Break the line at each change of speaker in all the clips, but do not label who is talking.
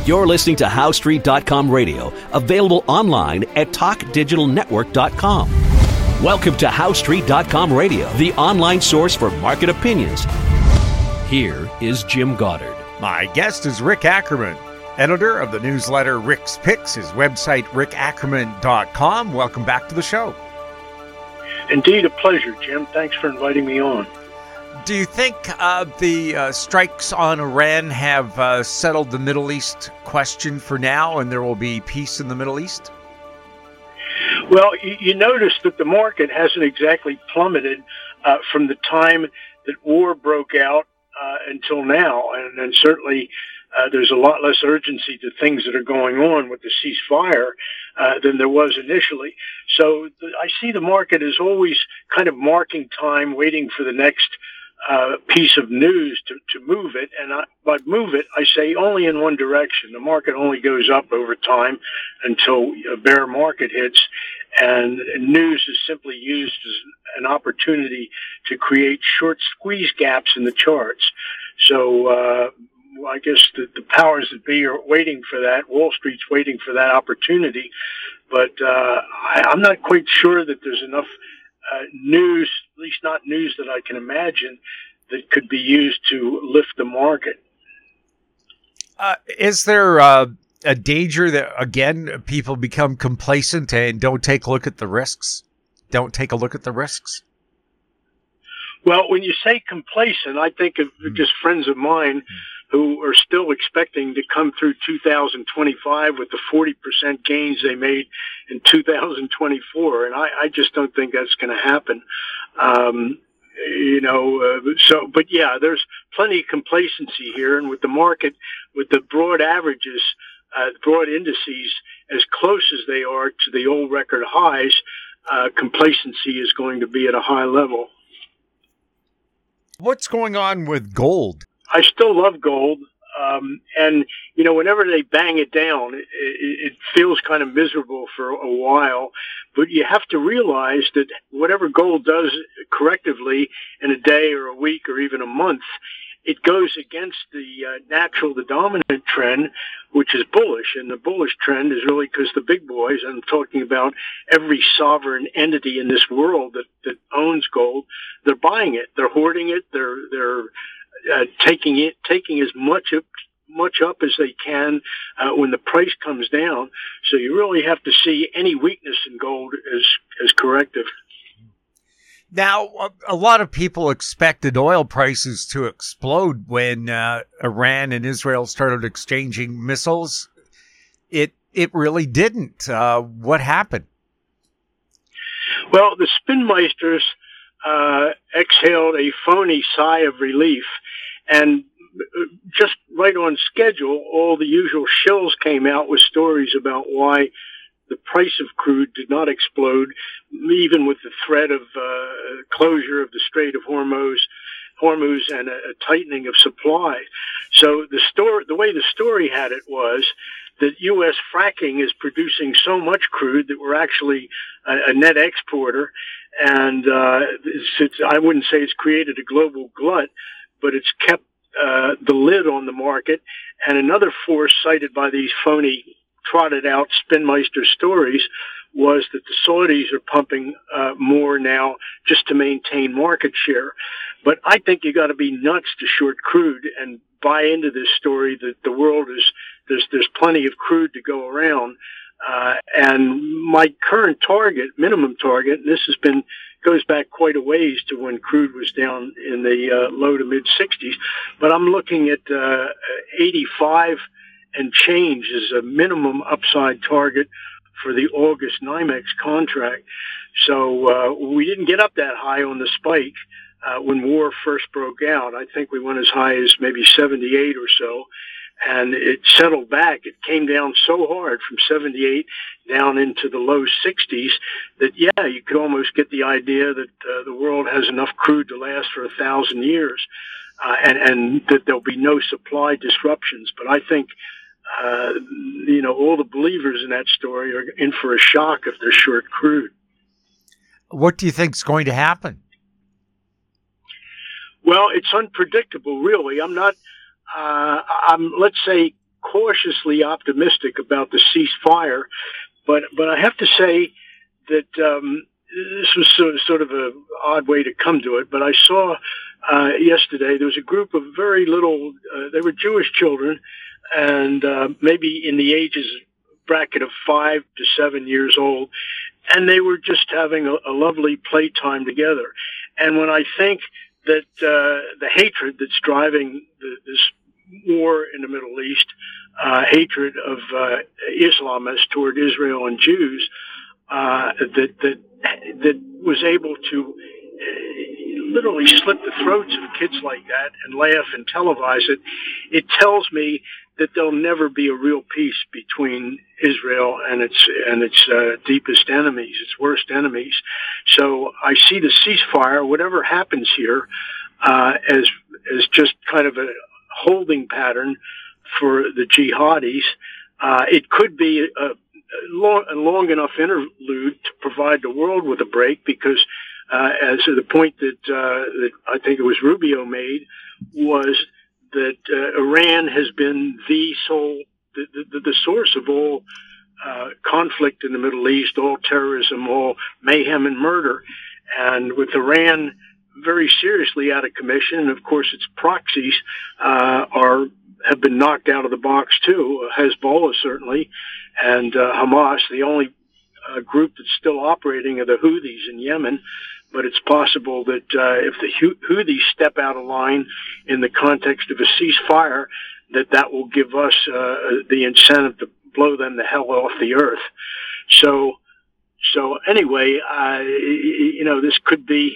You're listening to HowStreet.com radio, available online at TalkDigitalNetwork.com. Welcome to HowStreet.com radio, the online source for market opinions. Here is Jim Goddard.
My guest is Rick Ackerman, editor of the newsletter Rick's Picks, his website, rickackerman.com. Welcome back to the show.
Indeed, a pleasure, Jim. Thanks for inviting me on.
Do you think the strikes on Iran have settled the Middle East question for now, and there will be peace in the Middle East?
Well, you notice that the market hasn't exactly plummeted from the time that war broke out until now, and certainly there's a lot less urgency to things that are going on with the ceasefire than there was initially. So I see the market as always kind of marking time, waiting for the next piece of news to move it. And by move it, I say only in one direction. The market only goes up over time until a bear market hits. And news is simply used as an opportunity to create short squeeze gaps in the charts. So I guess the powers that be are waiting for that. Wall Street's waiting for that opportunity. But I'm not quite sure that there's enough news, at least not news that I can imagine, that could be used to lift the market.
Is there a danger that, again, people become complacent and don't take a look at the risks?
Well, when you say complacent, I think of just friends of mine who are still expecting to come through 2025 with the 40% gains they made in 2024. And I just don't think that's going to happen. But yeah, there's plenty of complacency here. And with the market, with the broad averages, broad indices as close as they are to the old record highs, complacency is going to be at a high level.
What's going on with gold?
I still love gold. And, whenever they bang it down, it feels kind of miserable for a while. But you have to realize that whatever gold does correctively in a day or a week or even a month, it goes against the dominant trend, which is bullish. And the bullish trend is really because the big boys, I'm talking about every sovereign entity in this world that owns gold, they're buying it, they're hoarding it, they're taking as much up as they can when the price comes down. So you really have to see any weakness in gold as corrective.
Now, a lot of people expected oil prices to explode when Iran and Israel started exchanging missiles. It really didn't. What happened?
Well, the spinmeisters exhaled a phony sigh of relief, and just right on schedule, all the usual shills came out with stories about why the price of crude did not explode, even with the threat of closure of the Strait of Hormuz and a tightening of supply. So the way the story had it was that U.S. fracking is producing so much crude that we're actually a net exporter, and I wouldn't say it's created a global glut, but it's kept the lid on the market. And another force cited by these phony trotted out spinmeister stories was that the Saudis are pumping more now just to maintain market share. But I think you got to be nuts to short crude and buy into this story that the world there's plenty of crude to go around. And my current minimum target, and this goes back quite a ways to when crude was down in the low to mid 60s, but I'm looking at 85 and change as a minimum upside target for the August NYMEX contract. So we didn't get up that high on the spike when war first broke out. I think we went as high as maybe 78 or so, and it settled back. It came down so hard from 78 down into the low 60s that, yeah, you could almost get the idea that the world has enough crude to last for 1,000 years, and that there'll be no supply disruptions. But I think all the believers in that story are in for a shock if they're short crude.
What do you think is going to happen?
Well, it's unpredictable, really. I'm let's say, cautiously optimistic about the ceasefire, but I have to say that this was sort of an odd way to come to it. But I saw yesterday there was a group of very little. They were Jewish children, and maybe in the ages bracket of 5 to 7 years old, and they were just having a lovely playtime together. And when I think that the hatred that's driving this war in the Middle East, hatred of Islamists toward Israel and Jews, that was able to literally slit the throats of kids like that and laugh and televise it, it tells me that there'll never be a real peace between Israel and its deepest enemies, its worst enemies. So I see the ceasefire, whatever happens here, as just kind of a holding pattern for the jihadis. It could be a long enough interlude to provide the world with a break, because as the point that I think it was Rubio made was that Iran has been the source of all conflict in the Middle East, all terrorism, all mayhem and murder. And with Iran very seriously out of commission, and of course its proxies have been knocked out of the box too. Hezbollah certainly, and Hamas. The only group that's still operating are the Houthis in Yemen. But it's possible that if the Houthis step out of line in the context of a ceasefire, that will give us the incentive to blow them the hell off the earth. So anyway, this could be.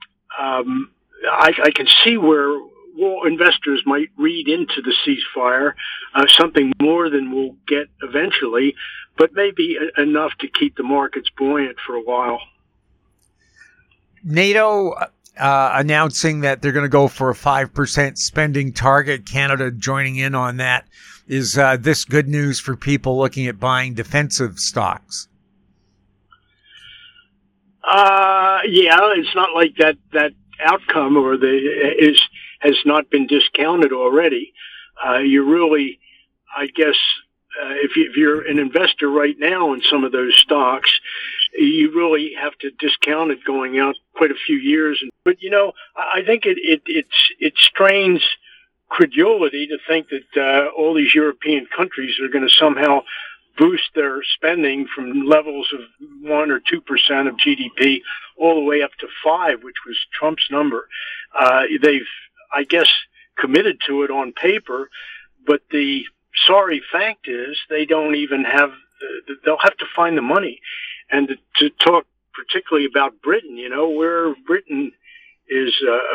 I can see where investors might read into the ceasefire something more than we'll get eventually, but maybe enough to keep the markets buoyant for a while.
NATO announcing that they're going to go for a 5% spending target, Canada joining in on that. Is this good news for people looking at buying defensive stocks?
Yeah, it's not like that outcome has not been discounted already. You really, I guess, if you're an investor right now in some of those stocks, you really have to discount it going out quite a few years. But I think it strains credulity to think that all these European countries are going to somehow boost their spending from levels of 1 or 2% of GDP all the way up to 5%, which was Trump's number. They've, I guess, committed to it on paper, but the sorry fact is they don't even have. They'll have to find the money. And to talk particularly about Britain, where Britain is,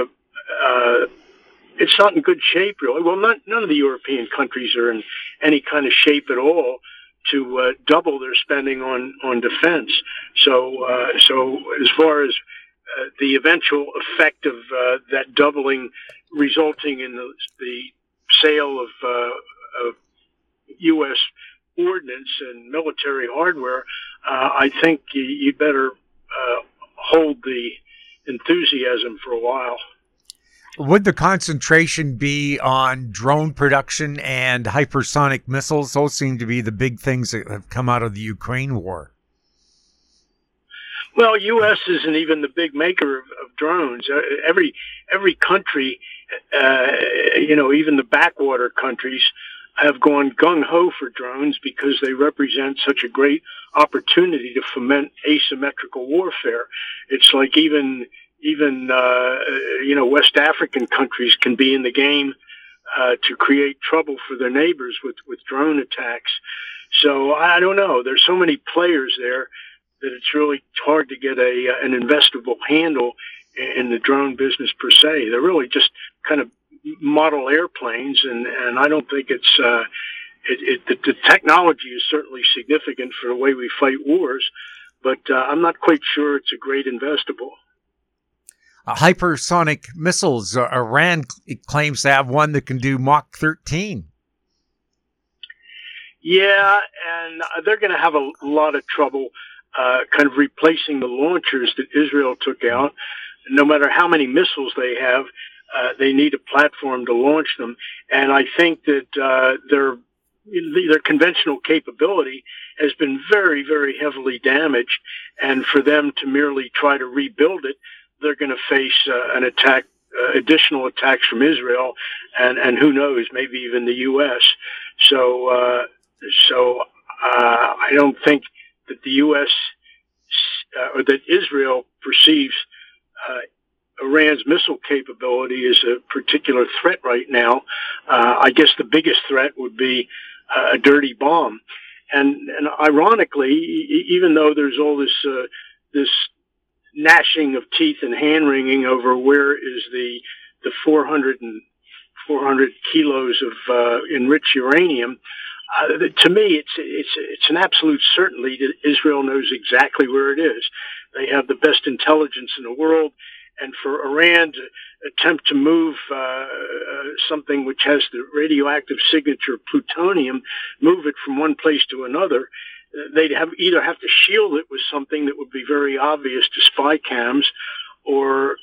it's not in good shape, really. Well, none of the European countries are in any kind of shape at all to double their spending on defense. So as far as the eventual effect of that doubling resulting in the sale of U.S. ordnance and military hardware, I think you better hold the enthusiasm for a while.
Would the concentration be on drone production and hypersonic missiles? Those seem to be the big things that have come out of the Ukraine war.
Well, U.S. isn't even the big maker of drones. Every country, even the backwater countries, have gone gung-ho for drones because they represent such a great opportunity to foment asymmetrical warfare. It's like even West African countries can be in the game to create trouble for their neighbors with drone attacks. So I don't know. There's so many players there that it's really hard to get an investable handle in the drone business per se. They're really just kind of model airplanes, and I don't think it's the technology is certainly significant for the way we fight wars, but I'm not quite sure it's a great investable.
Hypersonic missiles. Iran claims to have one that can do Mach 13.
Yeah, and they're going to have a lot of trouble kind of replacing the launchers that Israel took out. No matter how many missiles they have, they need a platform to launch them. And I think that their conventional capability has been very, very heavily damaged, and for them to merely try to rebuild it, they're going to face an attack, additional attacks from Israel, and who knows, maybe even the U.S. So I don't think that the U.S. Or that Israel perceives Iran's missile capability as a particular threat right now. I guess the biggest threat would be a dirty bomb. And ironically, even though there's all this gnashing of teeth and hand wringing over where is the 400 kilos of enriched uranium, to me, it's an absolute certainty that Israel knows exactly where it is. They have the best intelligence in the world, and for Iran to attempt to move something which has the radioactive signature plutonium, move it from one place to another, they'd either have to shield it with something that would be very obvious to spy cams, or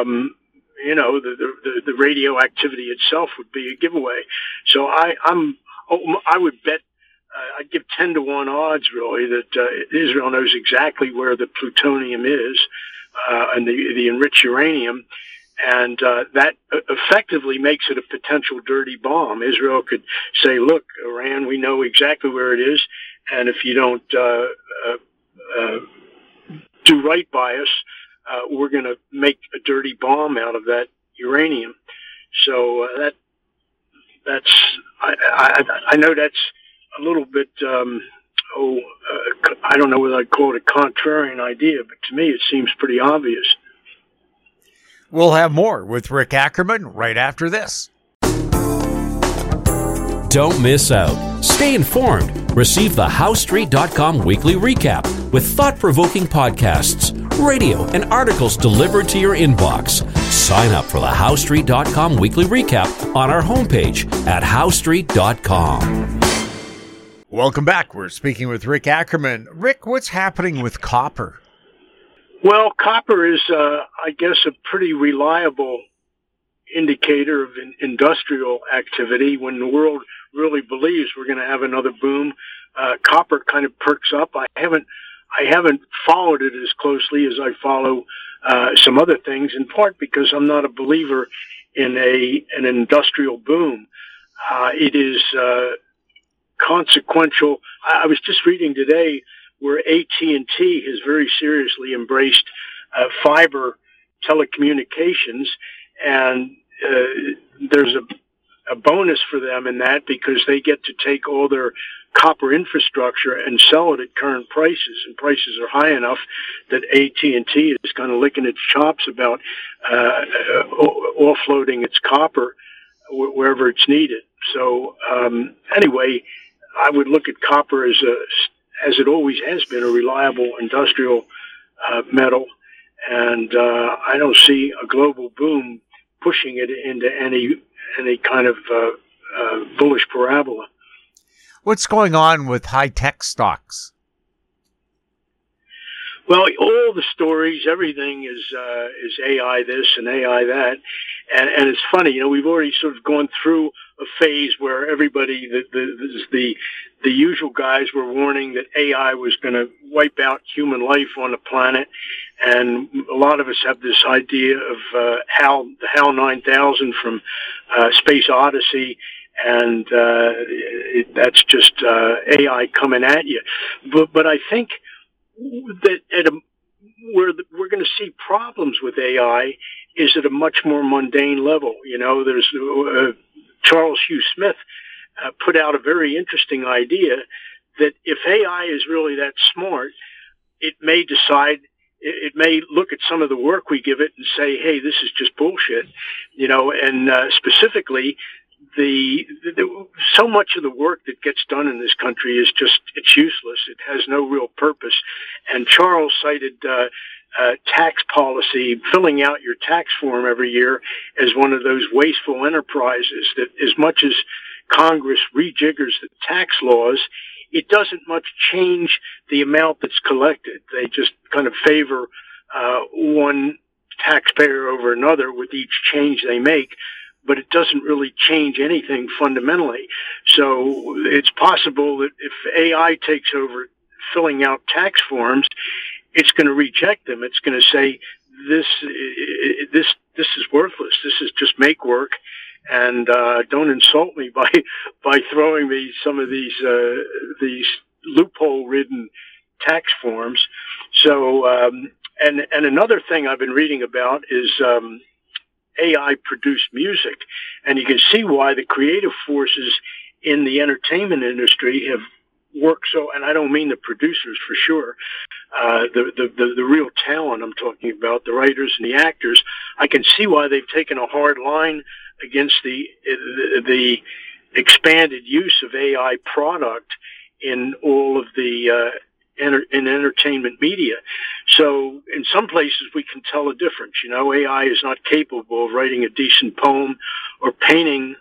the radioactivity itself would be a giveaway. So I would bet, I'd give 10-1 odds really that Israel knows exactly where the plutonium is and the enriched uranium, and that effectively makes it a potential dirty bomb. Israel could say, "Look, Iran, we know exactly where it is, and if you don't do right by us, we're going to make a dirty bomb out of that uranium." So that's I know that's a little bit I don't know whether I'd call it a contrarian idea, but to me it seems pretty obvious.
We'll have more with Rick Ackerman right after this.
Don't miss out. Stay informed. Receive the HowStreet.com weekly recap with thought-provoking podcasts, radio, and articles delivered to your inbox. Sign up for the HowStreet.com weekly recap on our homepage at HowStreet.com.
Welcome back. We're speaking with Rick Ackerman. Rick, what's happening with copper?
Well, copper is, I guess, a pretty reliable indicator of industrial activity. When the world really believes we're going to have another boom, copper kind of perks up. I haven't followed it as closely as I follow some other things, in part because I'm not a believer in an industrial boom. It is consequential. I was just reading today where AT&T has very seriously embraced fiber telecommunications, and there's a bonus for them in that, because they get to take all their copper infrastructure and sell it at current prices, and prices are high enough that AT&T is kind of licking its chops about offloading its copper wherever it's needed. So anyway, I would look at copper as it always has been, a reliable industrial metal, and I don't see a global boom pushing it into any kind of bullish parabola.
What's going on with high-tech stocks?
Well, all the stories, everything is AI this and AI that, and it's funny. We've already sort of gone through a phase where everybody, the usual guys, were warning that AI was going to wipe out human life on the planet, and a lot of us have this idea of the HAL 9000 from Space Odyssey, and that's just AI coming at you. But I think that where we're going to see problems with AI is at a much more mundane level. There's Charles Hugh Smith put out a very interesting idea that if AI is really that smart, it may look at some of the work we give it and say, hey, this is just bullshit, and specifically, so much of the work that gets done in this country is it's useless. It has no real purpose. And Charles cited tax policy, filling out your tax form every year, as one of those wasteful enterprises that, as much as Congress rejiggers the tax laws, it doesn't much change the amount that's collected. They just kind of favor one taxpayer over another with each change they make. but it doesn't really change anything fundamentally. So it's possible that if AI takes over filling out tax forms, it's going to reject them. It's going to say, this is worthless. This is just make work. And don't insult me by throwing me some of these loophole-ridden tax forms. So, and another thing I've been reading about is AI-produced music, and you can see why the creative forces in the entertainment industry have worked so. And I don't mean the producers for sure. The real talent I'm talking about, the writers and the actors. I can see why they've taken a hard line against the expanded use of AI product in all of the in entertainment media. So in some places we can tell a difference. You know, AI is not capable of writing a decent poem or painting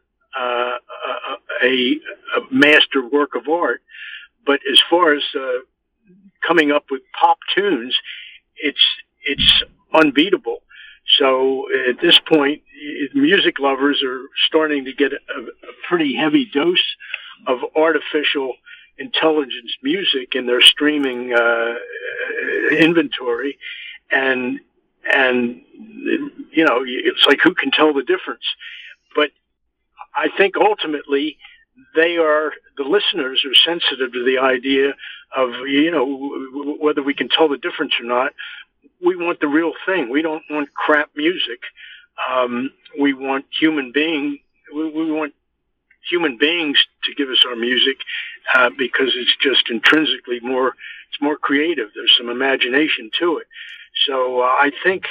a master work of art. But as far as coming up with pop tunes, it's unbeatable. So at this point, music lovers are starting to get a pretty heavy dose of artificial intelligence music in their streaming inventory, and you know, it's like, who can tell the difference? But I think ultimately the listeners are sensitive to the idea of, you know, whether we can tell the difference or not. We want the real thing. We don't want crap music. We want human beings to give us our music because it's just intrinsically it's more creative. There's some imagination to it. So I think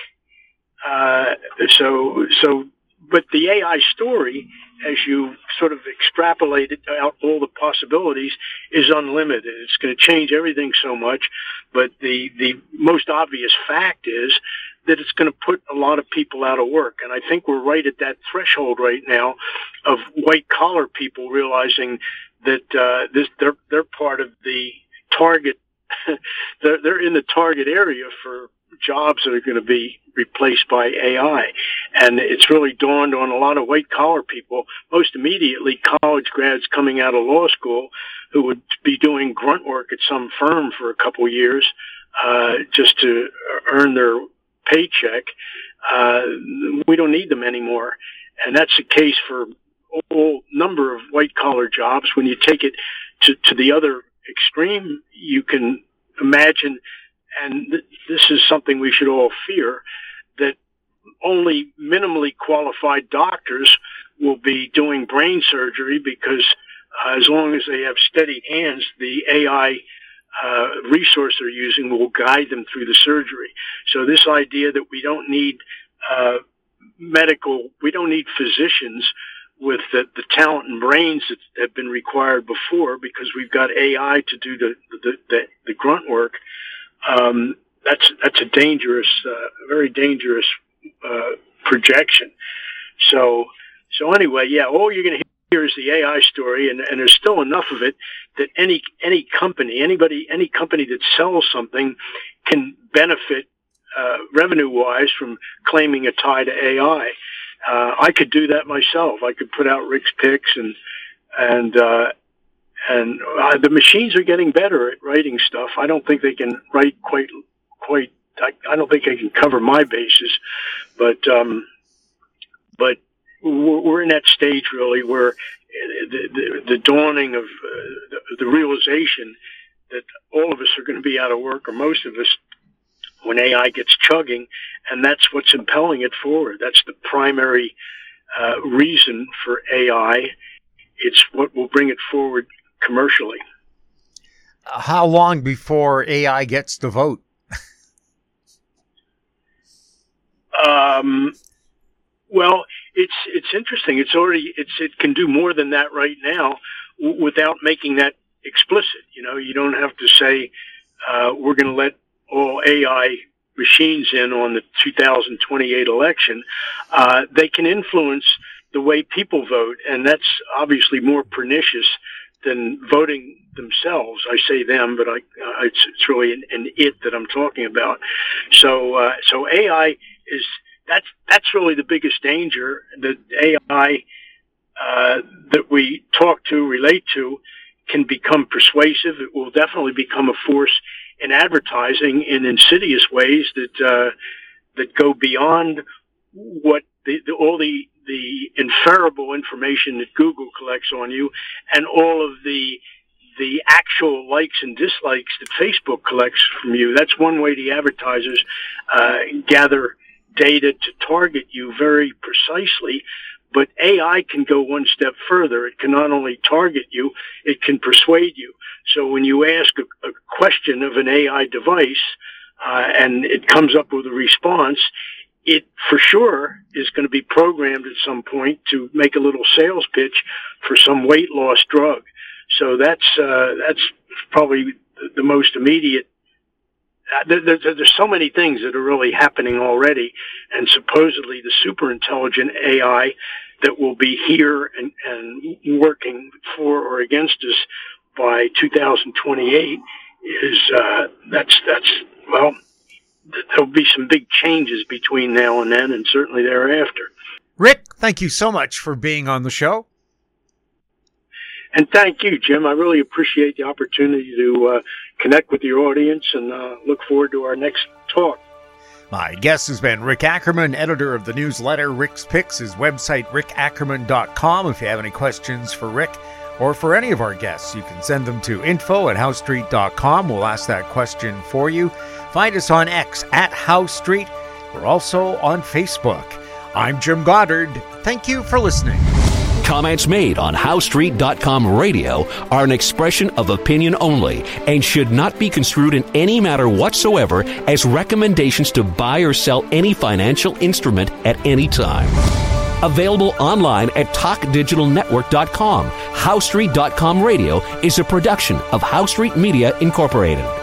but the AI story, as you sort of extrapolate it out all the possibilities, is unlimited. It's going to change everything so much, but the most obvious fact is that it's going to put a lot of people out of work. And I think we're right at that threshold right now of white-collar people realizing that they're part of the target. They're in the target area for jobs that are going to be replaced by AI. And it's really dawned on a lot of white-collar people, most immediately college grads coming out of law school who would be doing grunt work at some firm for a couple of years just to earn their paycheck. We don't need them anymore. And that's the case for a whole number of white-collar jobs. When you take it to the other extreme, you can imagine, and this is something we should all fear, that only minimally qualified doctors will be doing brain surgery because as long as they have steady hands, the AI resource they're using will guide them through the surgery. So this idea that we don't need we don't need physicians with the talent and brains that have been required before because we've got AI to do the grunt work. That's a dangerous, very dangerous projection. So anyway, yeah, all you're going to hear is the AI story, and there's still enough of it that any company that sells something can benefit revenue-wise from claiming a tie to AI. I could do that myself. I could put out Rick's Picks and the machines are getting better at writing stuff. I don't think they can write quite. I don't think they can cover my bases, but we're in that stage really where the dawning of the realization that all of us are going to be out of work, or most of us, when AI gets chugging, and that's what's impelling it forward. That's the primary reason for AI. It's what will bring it forward commercially.
How long before AI gets the vote?
Well, it's interesting. It can do more than that right now without making that explicit. You know, you don't have to say we're going to let all AI machines in on the 2028 election. They can influence the way people vote, and that's obviously more pernicious than voting themselves. I say them, but it's really an it that I'm talking about. So AI is that's really the biggest danger. The AI that we talk to, relate to, can become persuasive. It will definitely become a force in advertising in insidious ways that go beyond what all the inferable information that Google collects on you, and all of the actual likes and dislikes that Facebook collects from you. That's one way the advertisers gather data to target you very precisely. But AI can go one step further. It can not only target you, it can persuade you. So when you ask a question of an AI device and it comes up with a response, it for sure is going to be programmed at some point to make a little sales pitch for some weight loss drug. So that's probably the most immediate. There's so many things that are really happening already, and supposedly the super intelligent AI that will be here and working for or against us by 2028 is well, there'll be some big changes between now and then, and certainly thereafter.
Rick, thank you so much for being on the show.
And thank you, Jim. I really appreciate the opportunity to connect with your audience, and look forward to our next talk.
My guest has been Rick Ackerman, editor of the newsletter Rick's Picks, his website, rickackerman.com. If you have any questions for Rick or for any of our guests, you can send them to info@howstreet.com. We'll ask that question for you. Find us on X @HowStreet. We're also on Facebook. I'm Jim Goddard. Thank you for listening.
Comments made on HowStreet.com radio are an expression of opinion only and should not be construed in any matter whatsoever as recommendations to buy or sell any financial instrument at any time. Available online at TalkDigitalNetwork.com. HowStreet.com radio is a production of HowStreet Media Incorporated.